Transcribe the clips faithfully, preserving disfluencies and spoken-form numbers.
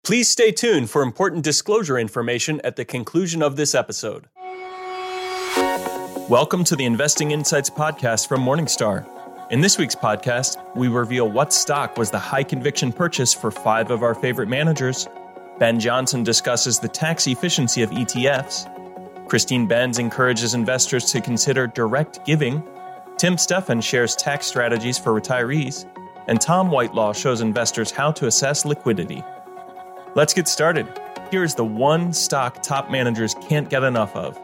Please stay tuned for important disclosure information at the conclusion of this episode. Welcome to the Investing Insights podcast from Morningstar. In this week's podcast, we reveal what stock was the high conviction purchase for five of our favorite managers. Ben Johnson discusses the tax efficiency of E T Fs. Christine Benz encourages investors to consider direct giving. Tim Steffen shares tax strategies for retirees. And Tom Whitelaw shows investors how to assess liquidity. Let's get started. Here's the one stock top managers can't get enough of.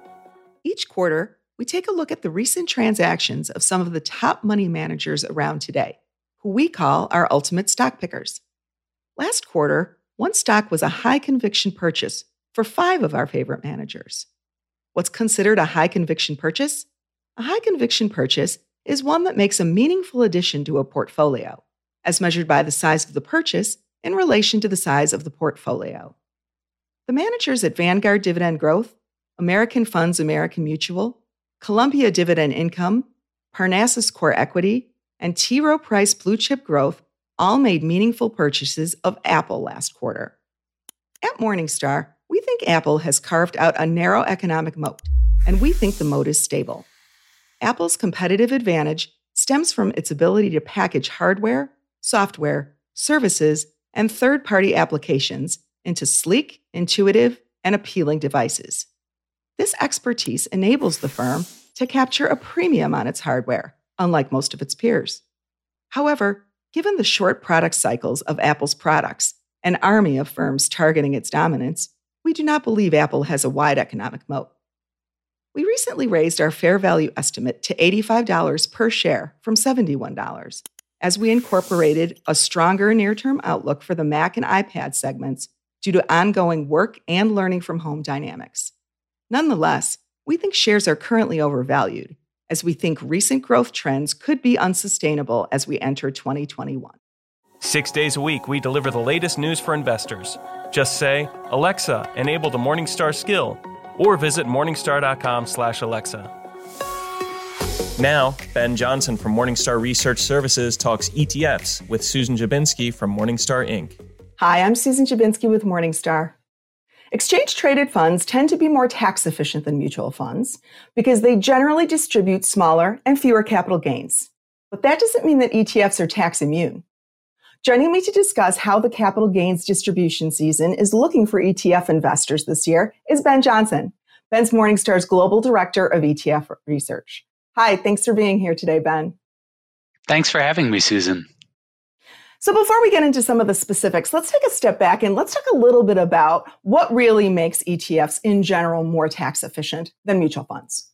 Each quarter, we take a look at the recent transactions of some of the top money managers around today, who we call our ultimate stock pickers. Last quarter, one stock was a high conviction purchase for five of our favorite managers. What's considered a high conviction purchase? A high conviction purchase is one that makes a meaningful addition to a portfolio, as measured by the size of the purchase in relation to the size of the portfolio. The managers at Vanguard Dividend Growth, American Funds American Mutual, Columbia Dividend Income, Parnassus Core Equity, and T. Rowe Price Blue Chip Growth all made meaningful purchases of Apple last quarter. At Morningstar, we think Apple has carved out a narrow economic moat, and we think the moat is stable. Apple's competitive advantage stems from its ability to package hardware, software, services, and third-party applications into sleek, intuitive, and appealing devices. This expertise enables the firm to capture a premium on its hardware, unlike most of its peers. However, given the short product cycles of Apple's products, an army of firms targeting its dominance, we do not believe Apple has a wide economic moat. We recently raised our fair value estimate to eighty-five dollars per share from seventy-one dollars, as we incorporated a stronger near-term outlook for the Mac and iPad segments due to ongoing work and learning from home dynamics. Nonetheless, we think shares are currently overvalued, as we think recent growth trends could be unsustainable as we enter twenty twenty-one. Six days a week, we deliver the latest news for investors. Just say, Alexa, enable the Morningstar skill, or visit morningstar.com slash Alexa. Now, Ben Johnson from Morningstar Research Services talks E T Fs with Susan Jabinski from Morningstar Incorporated. Hi, I'm Susan Jabinski with Morningstar. Exchange-traded funds tend to be more tax efficient than mutual funds because they generally distribute smaller and fewer capital gains. But that doesn't mean that E T Fs are tax immune. Joining me to discuss how the capital gains distribution season is looking for E T F investors this year is Ben Johnson. Ben's Morningstar's Global Director of E T F Research. Hi, thanks for being here today, Ben. Thanks for having me, Susan. So before we get into some of the specifics, let's take a step back and let's talk a little bit about what really makes E T Fs in general more tax efficient than mutual funds.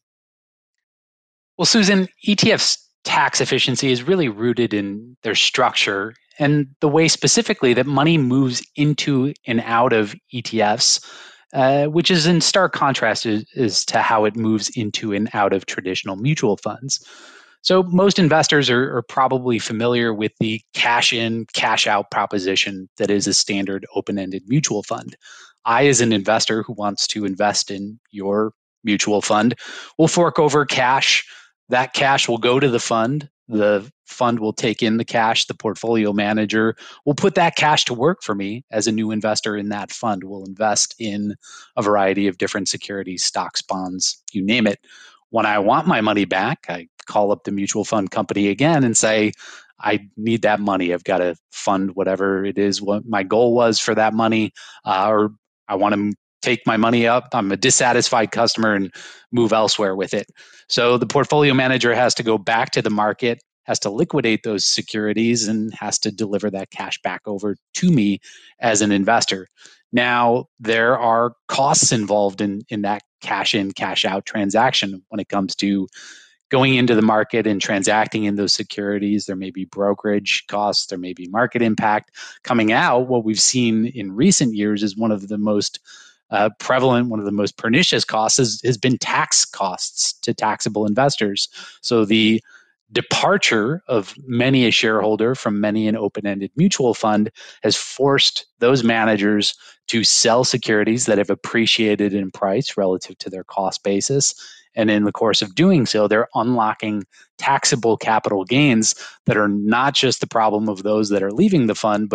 Well, Susan, E T F's tax efficiency is really rooted in their structure and the way specifically that money moves into and out of E T Fs, uh, which is in stark contrast as, as to how it moves into and out of traditional mutual funds. So most investors are, are probably familiar with the cash in, cash out proposition that is a standard open-ended mutual fund. I, as an investor who wants to invest in your mutual fund, will fork over cash. That cash will go to the fund. The fund will take in the cash. The portfolio manager will put that cash to work for me as a new investor in that fund. We'll invest in a variety of different securities, stocks, bonds, you name it. When I want my money back, I call up the mutual fund company again and say, I need that money. I've got to fund whatever it is, what my goal was for that money, uh, or I want to take my money up. I'm a dissatisfied customer and move elsewhere with it. So the portfolio manager has to go back to the market, has to liquidate those securities, and has to deliver that cash back over to me as an investor. Now, there are costs involved in, in that cash in, cash out transaction when it comes to going into the market and transacting in those securities. There may be brokerage costs, there may be market impact. Coming out, what we've seen in recent years is one of the most uh, prevalent, one of the most pernicious costs is, has been tax costs to taxable investors. So the departure of many a shareholder from many an open-ended mutual fund has forced those managers to sell securities that have appreciated in price relative to their cost basis. And in the course of doing so, they're unlocking taxable capital gains that are not just the problem of those that are leaving the fund, but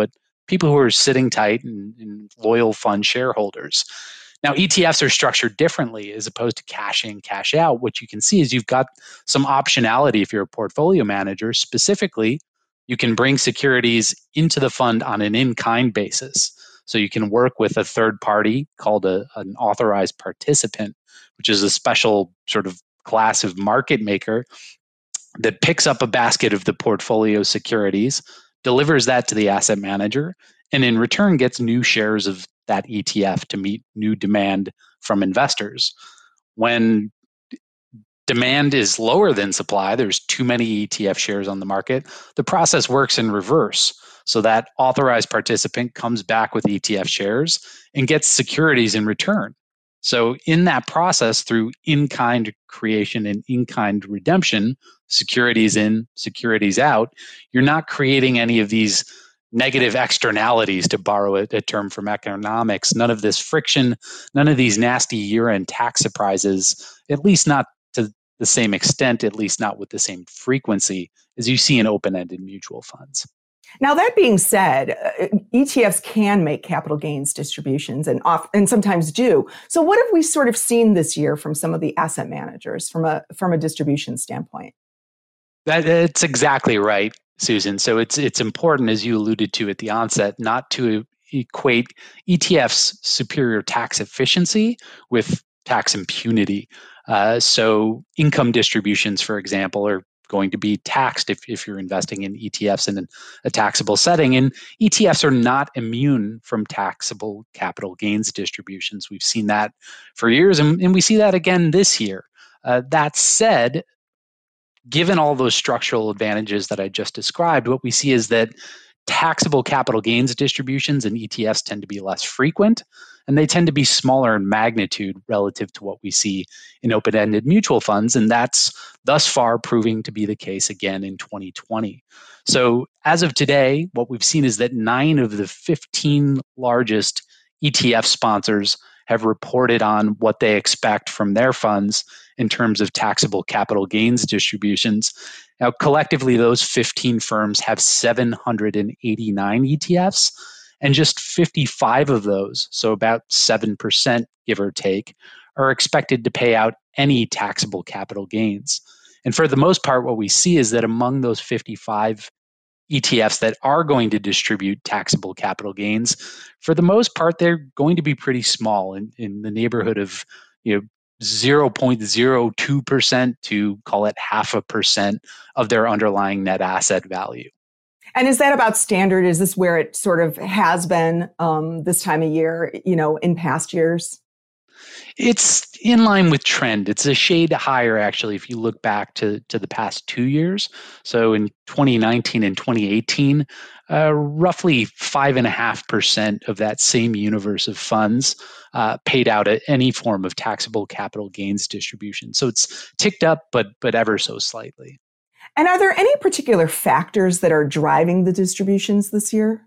people who are sitting tight and, and loyal fund shareholders. Now, E T Fs are structured differently as opposed to cash in, cash out. What you can see is you've got some optionality if you're a portfolio manager. Specifically, you can bring securities into the fund on an in-kind basis. So you can work with a third party called a, an authorized participant, which is a special sort of class of market maker that picks up a basket of the portfolio securities, delivers that to the asset manager, and in return gets new shares of that E T F to meet new demand from investors. When demand is lower than supply, there's too many E T F shares on the market, the process works in reverse. So that authorized participant comes back with E T F shares and gets securities in return. So in that process, through in-kind creation and in-kind redemption, securities in, securities out, you're not creating any of these negative externalities, to borrow a, a term from economics. None of this friction, none of these nasty year-end tax surprises, at least not to the same extent, at least not with the same frequency as you see in open-ended mutual funds. Now, that being said, uh, E T Fs can make capital gains distributions and off, and sometimes do. So what have we sort of seen this year from some of the asset managers from a from a distribution standpoint? That, that's exactly right, Susan. So it's it's important, as you alluded to at the onset, not to equate E T F's superior tax efficiency with tax impunity. Uh, so income distributions, for example, are going to be taxed if, if you're investing in E T Fs in a taxable setting. And E T Fs are not immune from taxable capital gains distributions. We've seen that for years, and, and we see that again this year. Uh, that said, given all those structural advantages that I just described, what we see is that taxable capital gains distributions in E T Fs tend to be less frequent, and they tend to be smaller in magnitude relative to what we see in open-ended mutual funds, and that's thus far proving to be the case again in twenty twenty. So as of today, what we've seen is that nine of the fifteen largest E T F sponsors have reported on what they expect from their funds in terms of taxable capital gains distributions. Now, collectively, those fifteen firms have seven hundred eighty-nine E T Fs, and just fifty-five of those, so about seven percent, give or take, are expected to pay out any taxable capital gains. And for the most part, what we see is that among those fifty-five E T Fs that are going to distribute taxable capital gains, for the most part, they're going to be pretty small, in, in the neighborhood of, you know, zero point zero two percent to, call it half a percent of their underlying net asset value. And is that about standard? Is this where it sort of has been um, this time of year, you know, in past years? It's in line with trend. It's a shade higher, actually, if you look back to, to the past two years. So in twenty nineteen and twenty eighteen, uh, roughly five point five percent of that same universe of funds uh, paid out at any form of taxable capital gains distribution. So it's ticked up, but but ever so slightly. And are there any particular factors that are driving the distributions this year?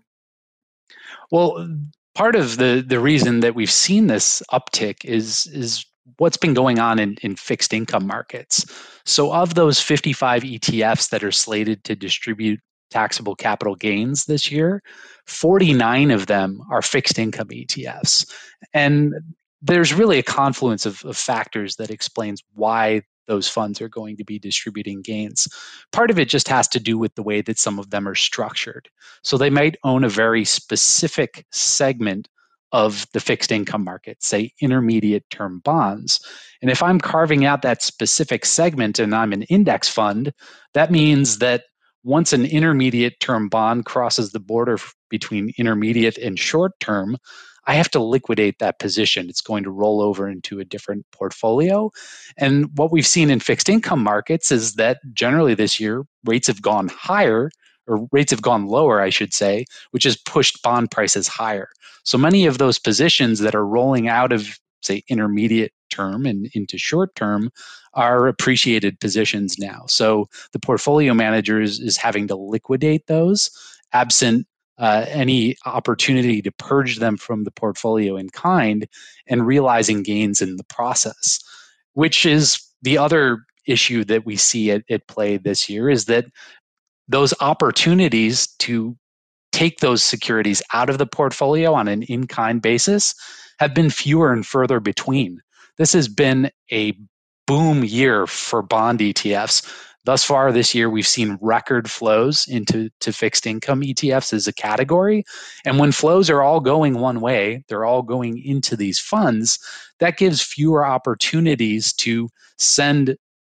Well, part of the, the reason that we've seen this uptick is, is what's been going on in, in fixed income markets. So of those fifty-five E T Fs that are slated to distribute taxable capital gains this year, forty-nine of them are fixed income E T Fs. And there's really a confluence of, of factors that explains why those funds are going to be distributing gains. Part of it just has to do with the way that some of them are structured. So they might own a very specific segment of the fixed income market, say intermediate term bonds. And if I'm carving out that specific segment and I'm an index fund, that means that once an intermediate term bond crosses the border between intermediate and short term, I have to liquidate that position. It's going to roll over into a different portfolio. And what we've seen in fixed income markets is that generally this year, rates have gone higher, or rates have gone lower, I should say, which has pushed bond prices higher. So many of those positions that are rolling out of, say, intermediate term and into short term are appreciated positions now. So the portfolio manager is, is having to liquidate those, absent Uh, any opportunity to purge them from the portfolio in kind, and realizing gains in the process, which is the other issue that we see at, at play this year, is that those opportunities to take those securities out of the portfolio on an in-kind basis have been fewer and further between. This has been a boom year for bond E T Fs. Thus far this year, we've seen record flows into to fixed income E T Fs as a category. And when flows are all going one way, they're all going into these funds, that gives fewer opportunities to send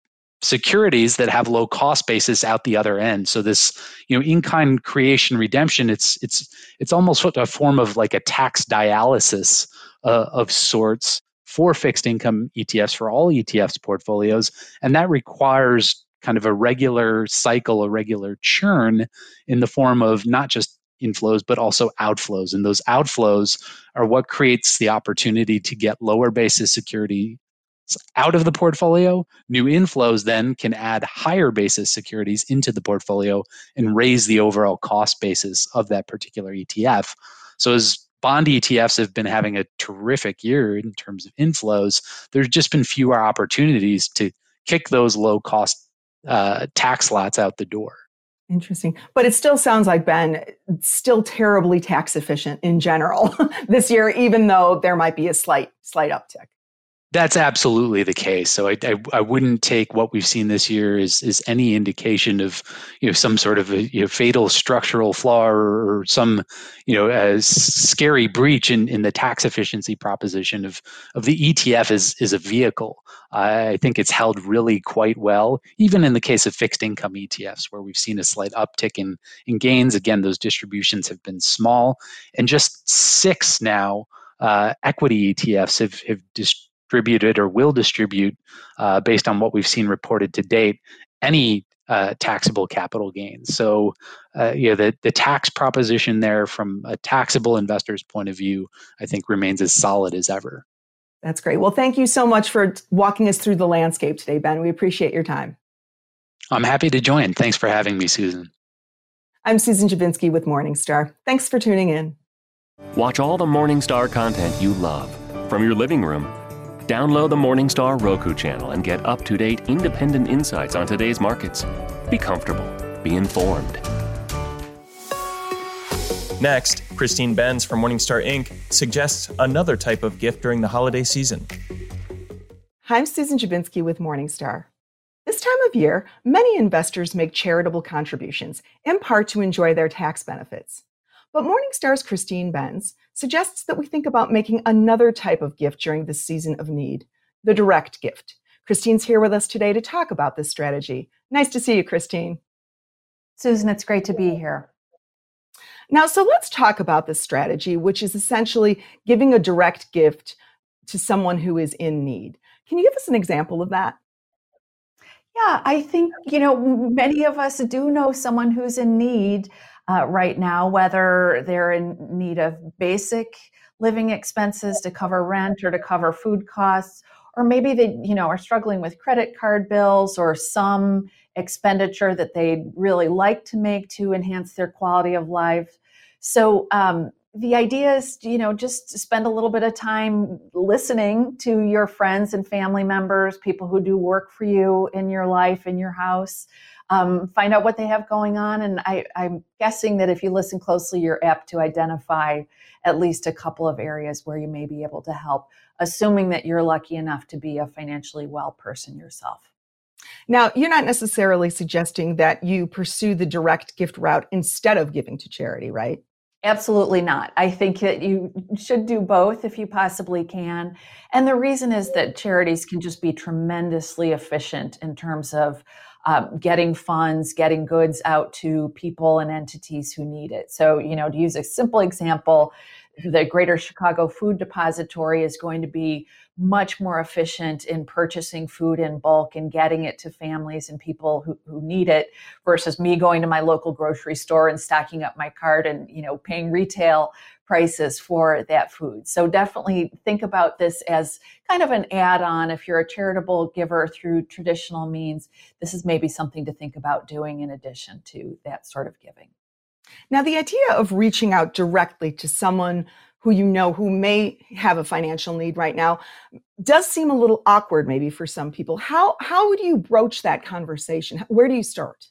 securities that have low cost basis out the other end. So this, you know, in-kind creation redemption, it's it's it's almost a form of like a tax dialysis uh, of sorts for fixed income E T Fs, for all E T Fs portfolios. And that requires kind of a regular cycle, a regular churn in the form of not just inflows, but also outflows. And those outflows are what creates the opportunity to get lower basis security out of the portfolio. New inflows then can add higher basis securities into the portfolio and raise the overall cost basis of that particular E T F. So as bond E T Fs have been having a terrific year in terms of inflows, there's just been fewer opportunities to kick those low cost uh, tax lots out the door. Interesting. But it still sounds like, Ben, still terribly tax efficient in general this year, even though there might be a slight, slight uptick. That's absolutely the case. So I, I, I wouldn't take what we've seen this year as, as any indication of, you know, some sort of a, you know, fatal structural flaw or, or some, you know, a scary breach in, in the tax efficiency proposition of, of the E T F as, as a vehicle. I think it's held really quite well, even in the case of fixed income E T Fs, where we've seen a slight uptick in, in gains. Again, those distributions have been small, and just six now uh, equity E T Fs have, have distributed distributed or will distribute, uh, based on what we've seen reported to date, any uh, taxable capital gains. So, uh, you know, the, the tax proposition there from a taxable investor's point of view, I think remains as solid as ever. That's great. Well, thank you so much for walking us through the landscape today, Ben. We appreciate your time. I'm happy to join. Thanks for having me, Susan. I'm Susan Jabinsky with Morningstar. Thanks for tuning in. Watch all the Morningstar content you love from your living room. Download the Morningstar Roku channel and get up-to-date independent insights on today's markets. Be comfortable. Be informed. Next, Christine Benz from Morningstar Incorporated suggests another type of gift during the holiday season. Hi, I'm Susan Jabinsky with Morningstar. This time of year, many investors make charitable contributions, in part to enjoy their tax benefits. But Morningstar's Christine Benz suggests that we think about making another type of gift during this season of need, the direct gift. Christine's here with us today to talk about this strategy. Nice to see you, Christine. Susan, it's great to be here. Now, so let's talk about this strategy, which is essentially giving a direct gift to someone who is in need. Can you give us an example of that? Yeah, I think, you know, many of us do know someone who's in need Uh, right now, whether they're in need of basic living expenses to cover rent or to cover food costs, or maybe they, you know, are struggling with credit card bills or some expenditure that they'd really like to make to enhance their quality of life. So um, the idea is, you know, just to spend a little bit of time listening to your friends and family members, people who do work for you in your life, in your house. Um, find out what they have going on. And I, I'm guessing that if you listen closely, you're apt to identify at least a couple of areas where you may be able to help, assuming that you're lucky enough to be a financially well person yourself. Now, you're not necessarily suggesting that you pursue the direct gift route instead of giving to charity, right? Absolutely not. I think that you should do both if you possibly can. And the reason is that charities can just be tremendously efficient in terms of Um, getting funds, getting goods out to people and entities who need it. So, you know, to use a simple example, the Greater Chicago Food Depository is going to be much more efficient in purchasing food in bulk and getting it to families and people who, who need it versus me going to my local grocery store and stocking up my cart and, you know, paying retail prices for that food. So definitely think about this as kind of an add-on. If you're a charitable giver through traditional means, this is maybe something to think about doing in addition to that sort of giving. Now, the idea of reaching out directly to someone who you know who may have a financial need right now does seem a little awkward maybe for some people. How how would you broach that conversation? Where do you start?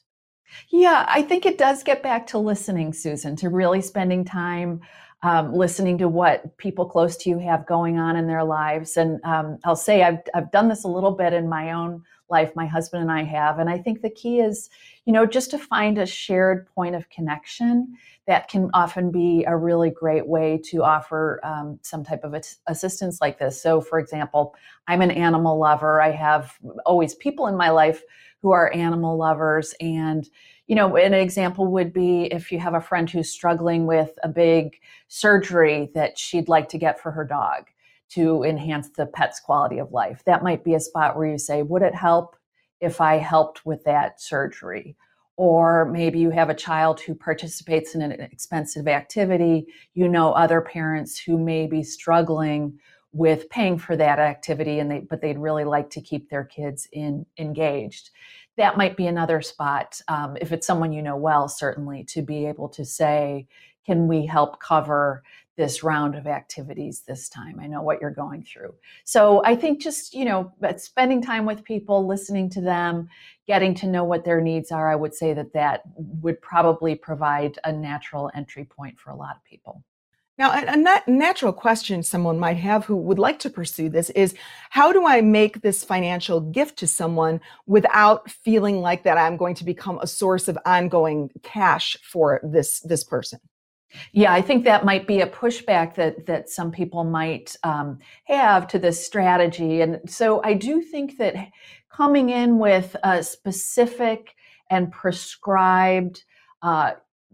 Yeah, I think it does get back to listening, Susan, to really spending time um, listening to what people close to you have going on in their lives. And um, I'll say I've I've done this a little bit in my own life. My husband and I have, and I think the key is, you know, just to find a shared point of connection that can often be a really great way to offer um, some type of assistance like this. So, for example, I'm an animal lover. I have always people in my life who are animal lovers. And, you know, an example would be if you have a friend who's struggling with a big surgery that she'd like to get for her dog to enhance the pet's quality of life. That might be a spot where you say, would it help if I helped with that surgery? Or maybe you have a child who participates in an expensive activity. You know other parents who may be struggling with paying for that activity, and they but they'd really like to keep their kids in engaged. That might be another spot, um, if it's someone you know well, certainly, to be able to say, can we help cover this round of activities this time? I know what you're going through. So I think just, you know, spending time with people, listening to them, getting to know what their needs are, I would say that that would probably provide a natural entry point for a lot of people. Now, a, a nat- natural question someone might have who would like to pursue this is, how do I make this financial gift to someone without feeling like that I'm going to become a source of ongoing cash for this, this person? Yeah, I think that might be a pushback that that some people might um, have to this strategy. And so I do think that coming in with a specific and prescribed uh,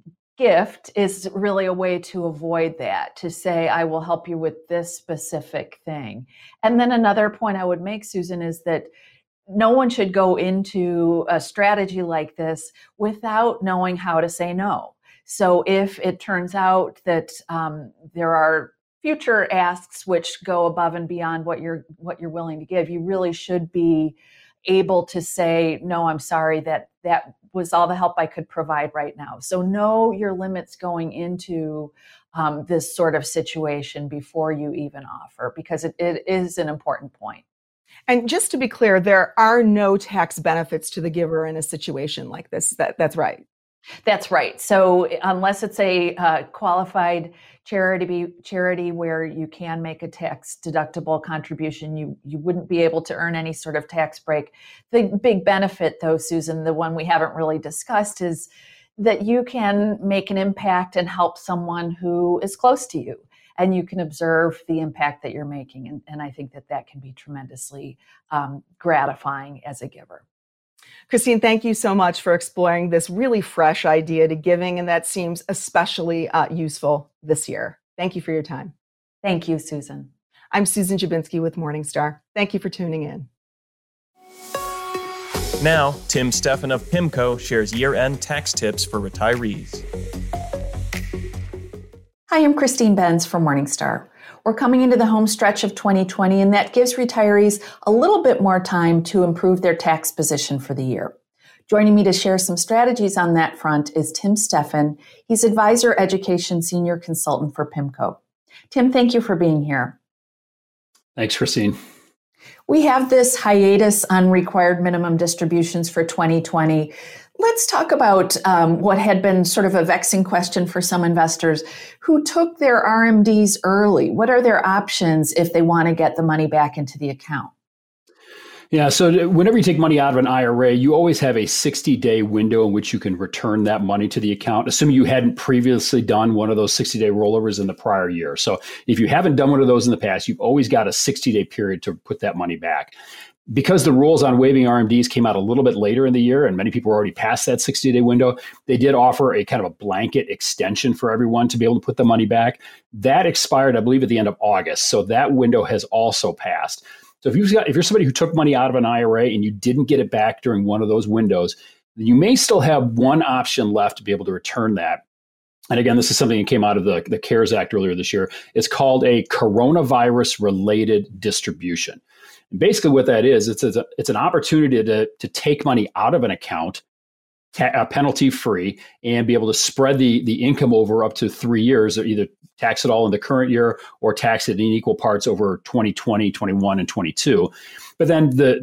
gift is really a way to avoid that, to say, I will help you with this specific thing. And then another point I would make, Susan, is that no one should go into a strategy like this without knowing how to say no. So if it turns out that um, there are future asks which go above and beyond what you're what you're willing to give, you really should be able to say, no, I'm sorry, that that was all the help I could provide right now. So know your limits going into um, this sort of situation before you even offer, because it, it is an important point. And just to be clear, there are no tax benefits to the giver in a situation like this. That, that's right. That's right. So unless it's a uh, qualified charity charity where you can make a tax deductible contribution, you you wouldn't be able to earn any sort of tax break. The big benefit, though, Susan, the one we haven't really discussed, is that you can make an impact and help someone who is close to you, and you can observe the impact that you're making. And, and I think that that can be tremendously um, gratifying as a giver. Christine, thank you so much for exploring this really fresh idea to giving, and that seems especially uh, useful this year. Thank you for your time. Thank you, Susan. I'm Susan Jabinski with Morningstar. Thank you for tuning in. Now, Tim Steffen of PIMCO shares year-end tax tips for retirees. Hi, I'm Christine Benz from Morningstar. We're coming into the home stretch of twenty twenty, and that gives retirees a little bit more time to improve their tax position for the year. Joining me to share some strategies on that front is Tim Steffen. He's Advisor Education Senior Consultant for PIMCO. Tim, thank you for being here. Thanks, Christine. We have this hiatus on required minimum distributions for twenty twenty. Let's talk about um, what had been sort of a vexing question for some investors who took their R M Ds early. What are their options if they want to get the money back into the account? Yeah, so whenever you take money out of an I R A, you always have a sixty-day window in which you can return that money to the account, assuming you hadn't previously done one of those sixty-day rollovers in the prior year. So if you haven't done one of those in the past, you've always got a sixty-day period to put that money back. Because the rules on waiving R M Ds came out a little bit later in the year, and many people were already past that sixty-day window, they did offer a kind of a blanket extension for everyone to be able to put the money back. That expired, I believe, at the end of August. So that window has also passed. So if you've got, if you're somebody who took money out of an I R A and you didn't get it back during one of those windows, you may still have one option left to be able to return that. And again, this is something that came out of the, the CARES Act earlier this year. It's called a coronavirus-related distribution. And basically what that is, it's, it's, a, it's an opportunity to, to take money out of an account, ta- uh, penalty-free, and be able to spread the, the income over up to three years, or either tax it all in the current year or tax it in equal parts over twenty twenty, twenty-one, and twenty-two. But then the, the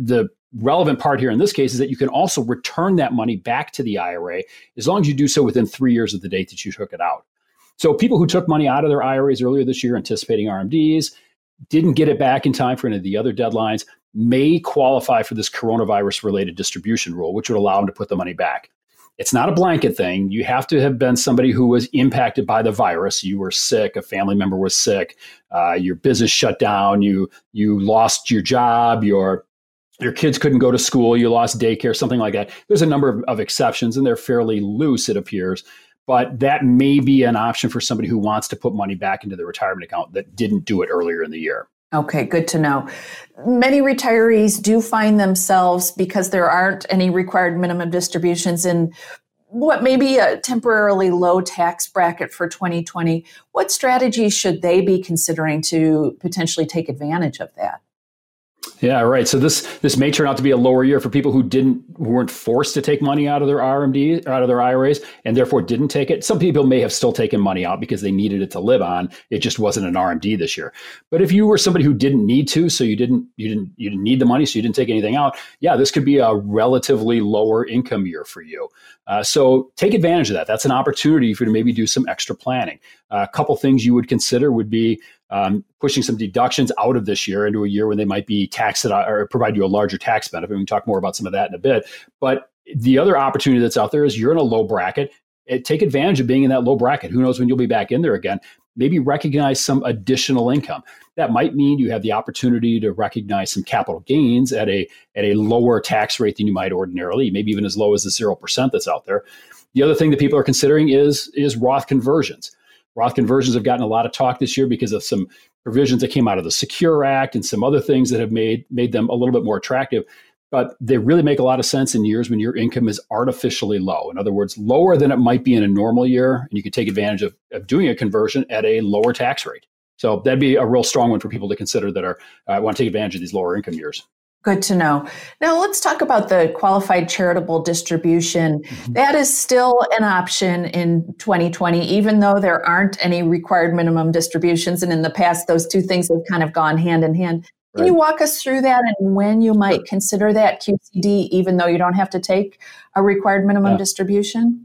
relevant part here in this case is that you can also return that money back to the I R A as long as you do so within three years of the date that you took it out. So people who took money out of their I R As earlier this year anticipating R M Ds, didn't get it back in time for any of the other deadlines, may qualify for this coronavirus-related distribution rule, which would allow them to put the money back. It's not a blanket thing. You have to have been somebody who was impacted by the virus. You were sick, a family member was sick, uh, your business shut down, you you lost your job, your your kids couldn't go to school, you lost daycare, something like that. There's a number of, of exceptions, and they're fairly loose, it appears. But that may be an option for somebody who wants to put money back into the retirement account that didn't do it earlier in the year. Okay, good to know. Many retirees do find themselves, because there aren't any required minimum distributions, in what may be a temporarily low tax bracket for twenty twenty. What strategies should they be considering to potentially take advantage of that? Yeah, right. So this this may turn out to be a lower year for people who didn't who weren't forced to take money out of their R M D, out of their I R As, and therefore didn't take it. Some people may have still taken money out because they needed it to live on. It just wasn't an R M D this year. But if you were somebody who didn't need to, so you didn't you didn't you didn't need the money, so you didn't take anything out, yeah, this could be a relatively lower income year for you. Uh, so take advantage of that. That's an opportunity for you to maybe do some extra planning. Uh, a couple things you would consider would be um, pushing some deductions out of this year into a year when they might be taxed or provide you a larger tax benefit. We can talk more about some of that in a bit. But the other opportunity that's out there is you're in a low bracket. It, take advantage of being in that low bracket. Who knows when you'll be back in there again? Maybe recognize some additional income. That might mean you have the opportunity to recognize some capital gains at a at a lower tax rate than you might ordinarily, maybe even as low as the zero percent that's out there. The other thing that people are considering is, is Roth conversions. Roth conversions have gotten a lot of talk this year because of some provisions that came out of the Secure Act and some other things that have made made them a little bit more attractive. But they really make a lot of sense in years when your income is artificially low. In other words, lower than it might be in a normal year, and you can take advantage of, of doing a conversion at a lower tax rate. So that'd be a real strong one for people to consider that are uh, want to take advantage of these lower income years. Good to know. Now let's talk about the qualified charitable distribution. Mm-hmm. That is still an option in twenty twenty, even though there aren't any required minimum distributions. And in the past, those two things have kind of gone hand in hand. Can right. you walk us through that and when you might sure. consider that Q C D, even though you don't have to take a required minimum yeah. distribution?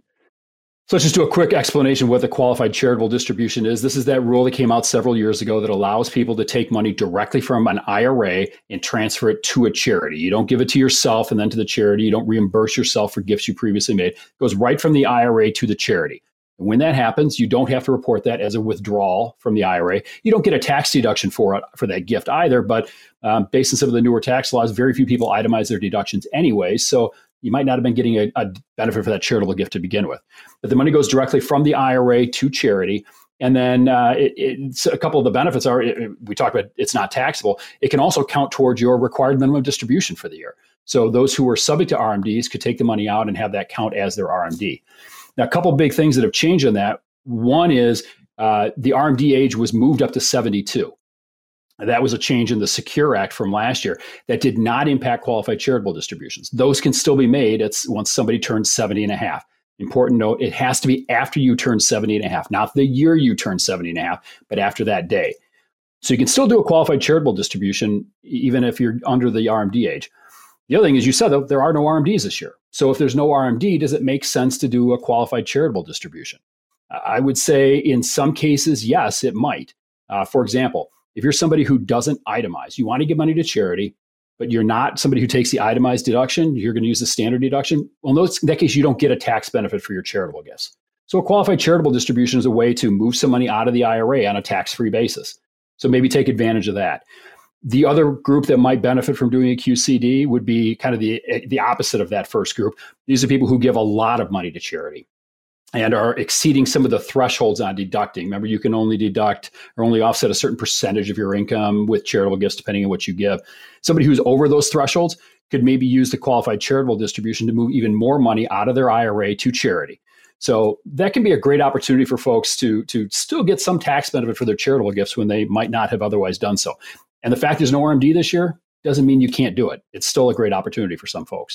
So let's just do a quick explanation of what the qualified charitable distribution is. This is that rule that came out several years ago that allows people to take money directly from an I R A and transfer it to a charity. You don't give it to yourself and then to the charity. You don't reimburse yourself for gifts you previously made. It goes right from the I R A to the charity. And when that happens, you don't have to report that as a withdrawal from the I R A. You don't get a tax deduction for it, for that gift either, but um, based on some of the newer tax laws, very few people itemize their deductions anyway. So you might not have been getting a, a benefit for that charitable gift to begin with. But the money goes directly from the I R A to charity. And then uh, it, it's a couple of the benefits are, it, we talked about it's not taxable. It can also count towards your required minimum distribution for the year. So those who were subject to R M Ds could take the money out and have that count as their R M D. Now, a couple of big things that have changed on that. One is uh, the R M D age was moved up to seventy-two. That was a change in the Secure Act from last year that did not impact qualified charitable distributions. Those can still be made it's once somebody turns seventy and a half. Important note, it has to be after you turn seventy and a half, not the year you turn seventy and a half, but after that day. So you can still do a qualified charitable distribution even if you're under the R M D age. The other thing is you said that there are no R M Ds this year. So if there's no R M D, does it make sense to do a qualified charitable distribution? I would say in some cases, yes, it might. Uh, for example, if you're somebody who doesn't itemize, you want to give money to charity, but you're not somebody who takes the itemized deduction, you're going to use the standard deduction. Well, in, those, in that case, you don't get a tax benefit for your charitable gifts. So a qualified charitable distribution is a way to move some money out of the I R A on a tax-free basis. So maybe take advantage of that. The other group that might benefit from doing a Q C D would be kind of the, the opposite of that first group. These are people who give a lot of money to charity and are exceeding some of the thresholds on deducting. Remember, you can only deduct or only offset a certain percentage of your income with charitable gifts, depending on what you give. Somebody who's over those thresholds could maybe use the qualified charitable distribution to move even more money out of their I R A to charity. So that can be a great opportunity for folks to, to still get some tax benefit for their charitable gifts when they might not have otherwise done so. And the fact there's no R M D this year doesn't mean you can't do it. It's still a great opportunity for some folks.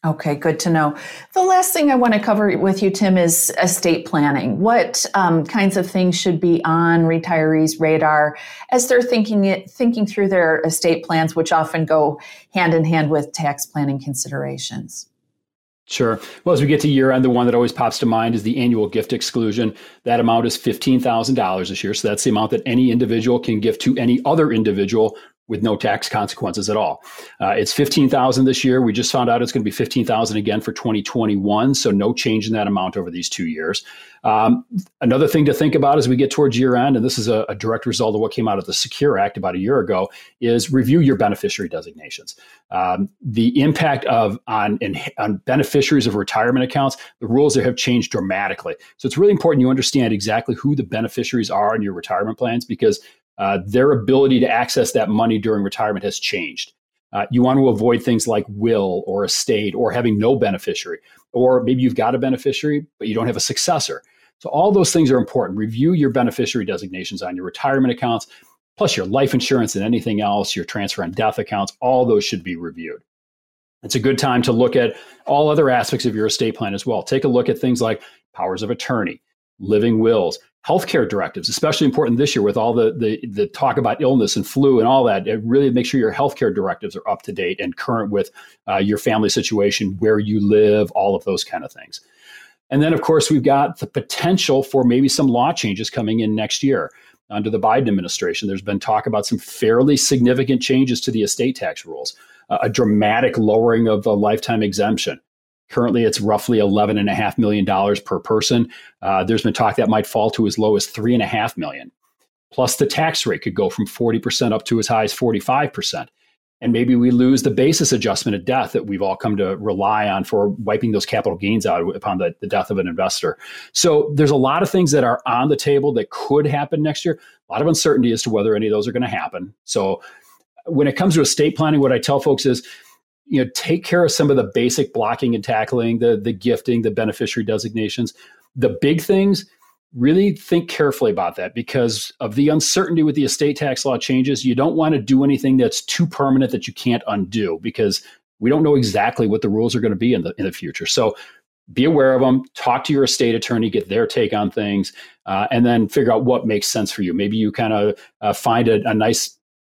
Okay, good to know. The last thing I want to cover with you, Tim, is estate planning. What um, kinds of things should be on retirees' radar as they're thinking it, thinking through their estate plans, which often go hand in hand with tax planning considerations? Sure. Well, as we get to year end, the one that always pops to mind is the annual gift exclusion. That amount is fifteen thousand dollars this year. So that's the amount that any individual can give to any other individual with no tax consequences at all. Uh, it's fifteen thousand dollars this year. We just found out it's going to be fifteen thousand dollars again for twenty twenty-one. So no change in that amount over these two years. Um, another thing to think about as we get towards year end, and this is a, a direct result of what came out of the Secure Act about a year ago, is review your beneficiary designations. Um, the impact of on, in, on beneficiaries of retirement accounts, the rules there have changed dramatically. So it's really important you understand exactly who the beneficiaries are in your retirement plans, because Uh, their ability to access that money during retirement has changed. Uh, you want to avoid things like will or estate or having no beneficiary, or maybe you've got a beneficiary, but you don't have a successor. So all those things are important. Review your beneficiary designations on your retirement accounts, plus your life insurance and anything else, your transfer and death accounts, all those should be reviewed. It's a good time to look at all other aspects of your estate plan as well. Take a look at things like powers of attorney, living wills, healthcare directives, especially important this year with all the, the the talk about illness and flu and all that. It really make sure your healthcare directives are up to date and current with uh, your family situation, where you live, all of those kind of things. And then, of course, we've got the potential for maybe some law changes coming in next year under the Biden administration. There's been talk about some fairly significant changes to the estate tax rules, uh, a dramatic lowering of the lifetime exemption. Currently, it's roughly eleven point five million dollars per person. Uh, there's been talk that might fall to as low as three point five million dollars. Plus, the tax rate could go from forty percent up to as high as forty-five percent. And maybe we lose the basis adjustment at death that we've all come to rely on for wiping those capital gains out upon the, the death of an investor. So there's a lot of things that are on the table that could happen next year. A lot of uncertainty as to whether any of those are going to happen. So when it comes to estate planning, what I tell folks is, you know, take care of some of the basic blocking and tackling, the, the gifting, the beneficiary designations. The big things, really think carefully about that because of the uncertainty with the estate tax law changes. You don't want to do anything that's too permanent that you can't undo, because we don't know exactly what the rules are going to be in the in the future. So be aware of them, talk to your estate attorney, get their take on things, uh, and then figure out what makes sense for you. Maybe you kind of uh, find a, a nice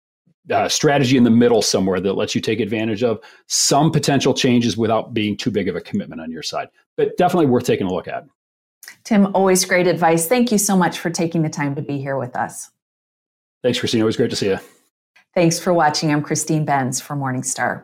Uh, strategy in the middle somewhere that lets you take advantage of some potential changes without being too big of a commitment on your side. But definitely worth taking a look at. Tim, always great advice. Thank you so much for taking the time to be here with us. Thanks, Christine. Always great to see you. Thanks for watching. I'm Christine Benz for Morningstar.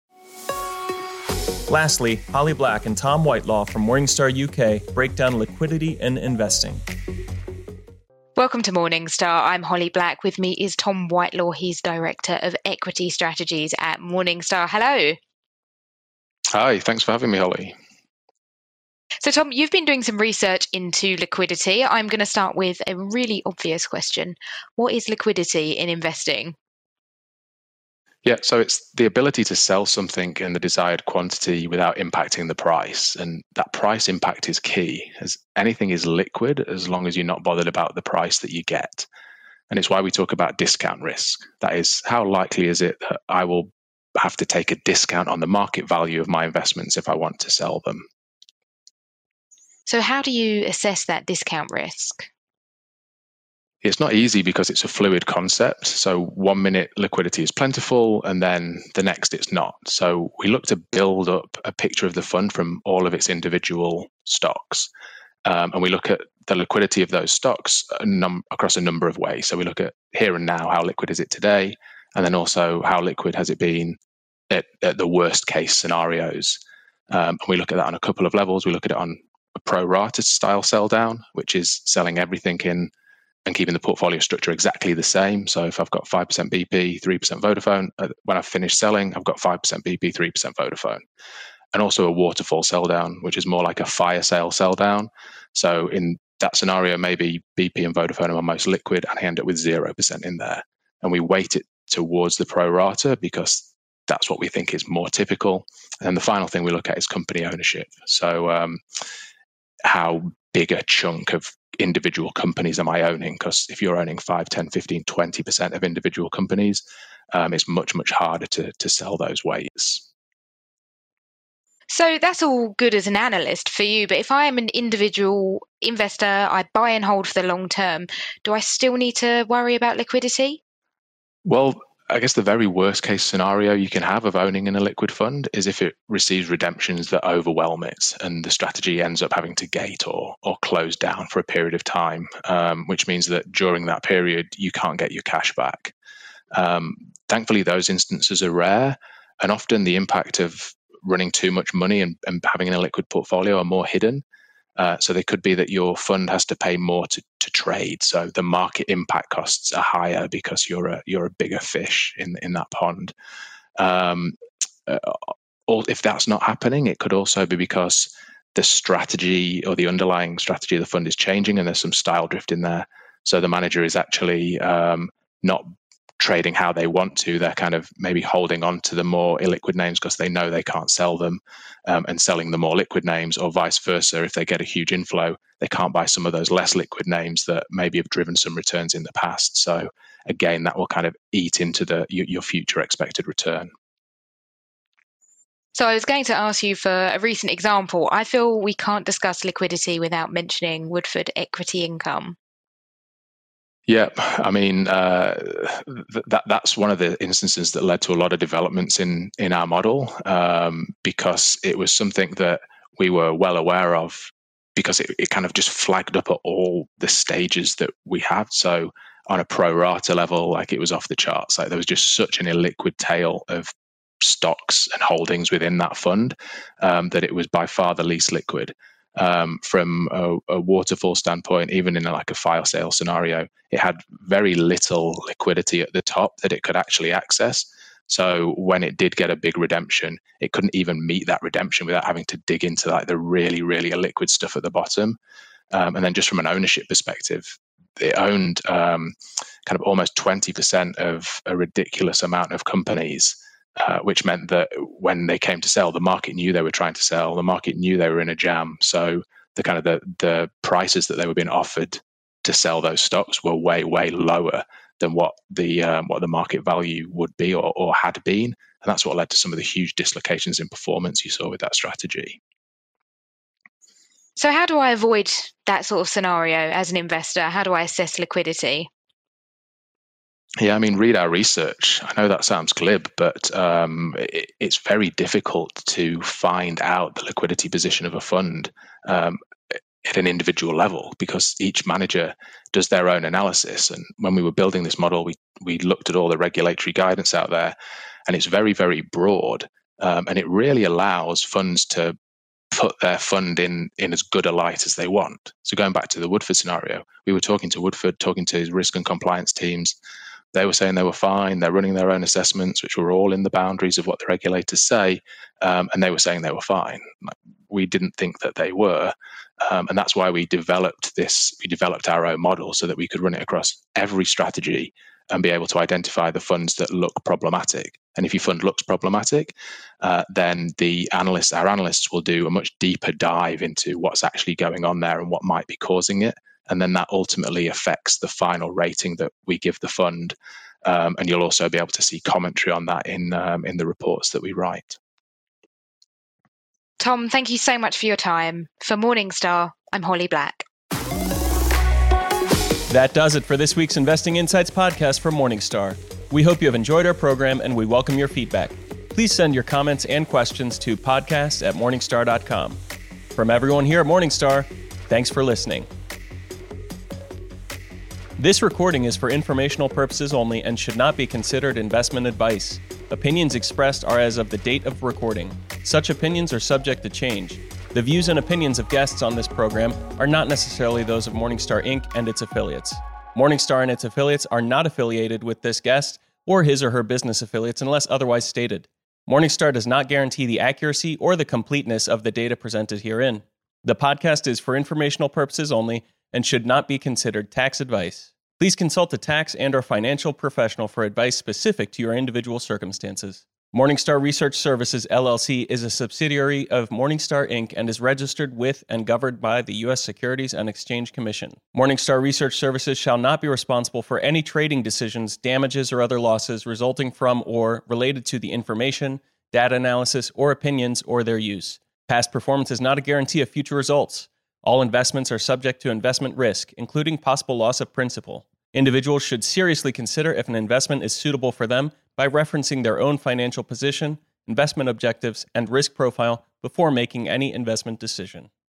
Lastly, Holly Black and Tom Whitelaw from Morningstar U K break down liquidity and investing. Welcome to Morningstar. I'm Holly Black. With me is Tom Whitelaw. He's Director of Equity Strategies at Morningstar. Hello. Hi, thanks for having me, Holly. So, Tom, you've been doing some research into liquidity. I'm going to start with a really obvious question. What is liquidity in investing? Yeah, so it's the ability to sell something in the desired quantity without impacting the price. And that price impact is key, as anything is liquid as long as you're not bothered about the price that you get. And it's why we talk about discount risk. That is, how likely is it that I will have to take a discount on the market value of my investments if I want to sell them? So how do you assess that discount risk? It's not easy because it's a fluid concept. So one minute liquidity is plentiful and then the next it's not. So we look to build up a picture of the fund from all of its individual stocks. Um, and we look at the liquidity of those stocks a num- across a number of ways. So we look at here and now, how liquid is it today? And then also how liquid has it been at, at the worst case scenarios? Um, and we look at that on a couple of levels. We look at it on a pro rata style sell down, which is selling everything in and keeping the portfolio structure exactly the same. So if I've got five percent B P, three percent Vodafone, uh, when I've finished selling, I've got five percent B P, three percent Vodafone. And also a waterfall sell down, which is more like a fire sale sell down. So in that scenario, maybe B P and Vodafone are most liquid and I end up with zero percent in there. And we weight it towards the pro rata because that's what we think is more typical. And the final thing we look at is company ownership. So um, how big a chunk of individual companies am I owning? Because if you're owning five, ten, fifteen, twenty percent of individual companies, um, it's much, much harder to, to sell those weights. So that's all good as an analyst for you, but if I am an individual investor, I buy and hold for the long term, do I still need to worry about liquidity? Well, I guess the very worst case scenario you can have of owning an illiquid fund is if it receives redemptions that overwhelm it and the strategy ends up having to gate or or close down for a period of time, um, which means that during that period you can't get your cash back. Um, thankfully, those instances are rare, and often the impact of running too much money and, and having an illiquid portfolio are more hidden. Uh, so they could be that your fund has to pay more to, to trade. So the market impact costs are higher because you're a you're a bigger fish in in that pond. Um, uh, or if that's not happening, it could also be because the strategy or the underlying strategy of the fund is changing and there's some style drift in there. So the manager is actually um, not trading how they want to. They're kind of maybe holding on to the more illiquid names because they know they can't sell them, um, and selling the more liquid names, or vice versa. If they get a huge inflow, they can't buy some of those less liquid names that maybe have driven some returns in the past. So again, that will kind of eat into the your future expected return. So I was going to ask you for a recent example. I feel we can't discuss liquidity without mentioning Woodford Equity Income. Yeah, I mean, uh, th- that that's one of the instances that led to a lot of developments in in our model, um, because it was something that we were well aware of, because it, it kind of just flagged up at all the stages that we had. So on a pro rata level, like, it was off the charts. Like, there was just such an illiquid tail of stocks and holdings within that fund, um, that it was by far the least liquid. Um, from a, a waterfall standpoint, even in a, like a fire sale scenario, it had very little liquidity at the top that it could actually access. So when it did get a big redemption, it couldn't even meet that redemption without having to dig into like the really, really illiquid stuff at the bottom. Um, and then just from an ownership perspective, it owned um, kind of almost twenty percent of a ridiculous amount of companies. Uh, which meant that when they came to sell, the market knew they were trying to sell. The market knew they were in a jam. So the kind of the, the prices that they were being offered to sell those stocks were way, way lower than what the um, what the market value would be or, or had been. And that's what led to some of the huge dislocations in performance you saw with that strategy. So how do I avoid that sort of scenario as an investor? How do I assess liquidity? Yeah, I mean, read our research. I know that sounds glib, but um, it, it's very difficult to find out the liquidity position of a fund um, at an individual level, because each manager does their own analysis. And when we were building this model, we we looked at all the regulatory guidance out there, and it's very, very broad, um, and it really allows funds to put their fund in in as good a light as they want. So going back to the Woodford scenario, we were talking to Woodford, talking to his risk and compliance teams. They were saying they were fine. They're running their own assessments, which were all in the boundaries of what the regulators say. Um, and they were saying they were fine. We didn't think that they were. Um, and that's why we developed this, we developed our own model so that we could run it across every strategy and be able to identify the funds that look problematic. And if your fund looks problematic, uh, then the analysts, our analysts will do a much deeper dive into what's actually going on there and what might be causing it. And then that ultimately affects the final rating that we give the fund. Um, and you'll also be able to see commentary on that in um, in the reports that we write. Tom, thank you so much for your time. For Morningstar, I'm Holly Black. That does it for this week's Investing Insights podcast from Morningstar. We hope you have enjoyed our program, and we welcome your feedback. Please send your comments and questions to podcast at morningstar dot com. From everyone here at Morningstar, thanks for listening. This recording is for informational purposes only and should not be considered investment advice. Opinions expressed are as of the date of recording. Such opinions are subject to change. The views and opinions of guests on this program are not necessarily those of Morningstar Incorporated and its affiliates. Morningstar and its affiliates are not affiliated with this guest or his or her business affiliates unless otherwise stated. Morningstar does not guarantee the accuracy or the completeness of the data presented herein. The podcast is for informational purposes only and should not be considered tax advice. Please consult a tax and or financial professional for advice specific to your individual circumstances. Morningstar Research Services, L L C is a subsidiary of Morningstar Incorporated and is registered with and governed by the U S Securities and Exchange Commission. Morningstar Research Services shall not be responsible for any trading decisions, damages, or other losses resulting from or related to the information, data analysis, or opinions or their use. Past performance is not a guarantee of future results. All investments are subject to investment risk, including possible loss of principal. Individuals should seriously consider if an investment is suitable for them by referencing their own financial position, investment objectives, and risk profile before making any investment decision.